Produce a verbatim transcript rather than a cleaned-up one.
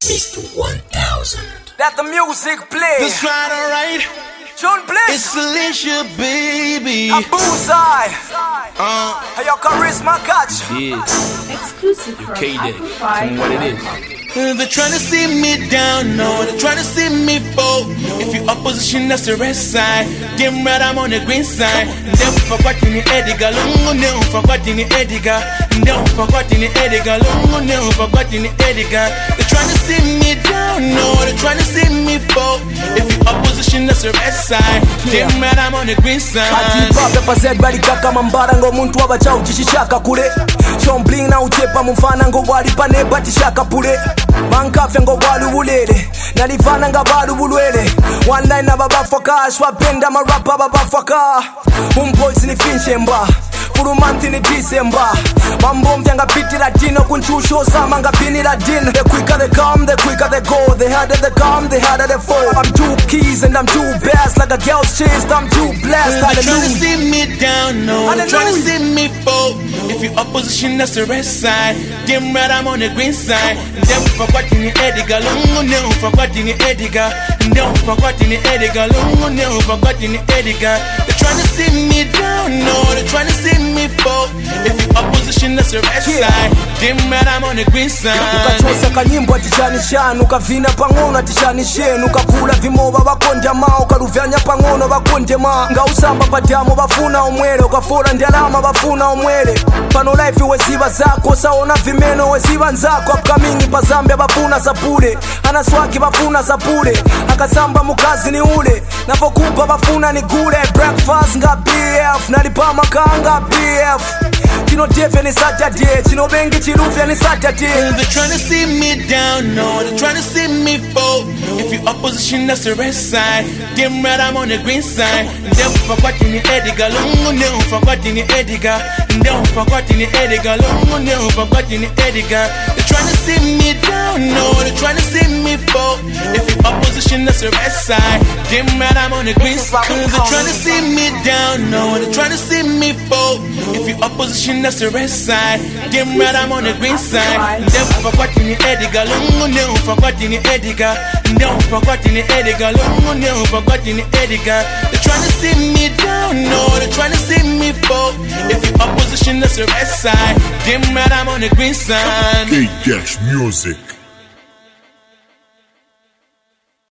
Mister one thousand. Let the music play. That's right, alright. John Bliss. It's Alicia, baby. A bullseye. Uh, Hey, your charisma got you. Yeah, Exclusive from K-Day. Amplify. Tell me what it is. they're trying to see me down, no, they're trying to see me fall. If you opposition, that's the red side. Damn right, I'm on the green side. Them forgotten the Ediga, lungo, no, forgotten the Ediga. Them forgotten the Ediga, lungo, no, forgotten the Ediga. They're trying to see me down, no, they're trying to see me fall. If you opposition, that's the red side. Damn right, I'm on the green side. Atipape pazed bali kaka mambara ngo muntu wabacha uchishishaka kule. Shombling na uchepa mufana ngo wali pane batishaka pule. Mankafe ngo wali ulele nalivana nga balu bulwele. One line na babafaka swapenda marapa babafaka. Umboys ni finchemba Furu month ni December. Mambo mvyanga piti latino kunchusho sama nga pini ladin. The quicker they come, the quicker they go. The harder they come, the harder they fall. I'm two keys and I'm two bass. Like a girl's chest, I'm too blessed. They're trying to Hallelujah. see me down, no, they're trying to see me fall. If you opposition, that's the red side. Damn right, I'm on the green side. Them forgotten the Ediga, lungo, no, forgotten the Ediga. No, forgotten the Ediga, lungo, no, forgotten the Ediga. They're trying to see me down, no, they're trying to see me fall. If you opposition, that's the red side. Damn right, I'm on the green side. Ukachosa kanyimbo atishani shanu. Ukavina pangono atishani shenu. Ukakula vimoba bakonja ma. Ukaruvyanya pangono bakonje ma. Nga usamba padiamo bafuna omwele. Ukafola ndialama bafuna omwele. Pano life weziba zako. Saona vimeno weziba nzako. Upcoming pazambe bafuna sapule. Anaswaki bafuna sapule. Akasamba mukazi ni ule. Navokupa bafuna ni gule. Breakfast nga B F. Nalipama kanga B F. Chino defe ni Saturday. Chino bengi chilufya ni Saturday. They're trying to see me down, no, they're trying to see me fall. If you opposition, that's the red side. Damn right, I'm on the green side. Them forgotten the Ediga, lungo, no, forgotten the Ediga. Them forgotten the Ediga, lungo, no, forgotten the Ediga. They're trying to see me down, no, they're trying to see me fall. If you opposition, that's the red side. Damn right, I'm on the green side. They're trying to see me down, no, they're trying to see me fall. If you opposition, that's the red side. Damn right, I'm on the green side. Them forgotten the Ediga, lungo, no, forgotten the Ediga. No, forgotten the Ediga, lungo, no, forgotten the Ediga. They're trying to see me down, no, they're trying to see me fall. If you opposition, that's the red side. Damn right, I'm on the green side. K-Dash Music.